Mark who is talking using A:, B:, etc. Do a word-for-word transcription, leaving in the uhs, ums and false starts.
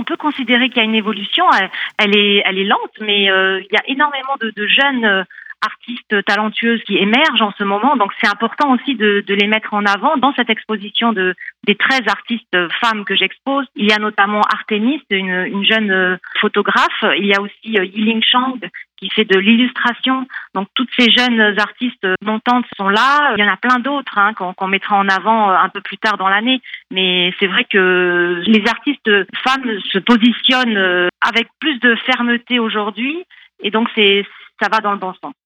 A: on peut considérer qu'il y a une évolution. Elle, elle est, elle est lente, mais euh, il y a énormément de, de jeunes euh, artistes talentueuses qui émergent en ce moment. Donc, c'est important aussi de, de les mettre en avant dans cette exposition de des treize artistes femmes que j'expose. Il y a notamment Artemis, une, une jeune euh, photographe. Il y a aussi euh, Yiling Chang qui fait de l'illustration. Donc, toutes ces jeunes artistes montantes sont là. Il y en a plein d'autres hein, qu'on, qu'on mettra en avant un peu plus tard dans l'année. Mais c'est vrai que les artistes femmes se positionnent avec plus de fermeté aujourd'hui. Et donc, c'est, ça va dans le bon sens.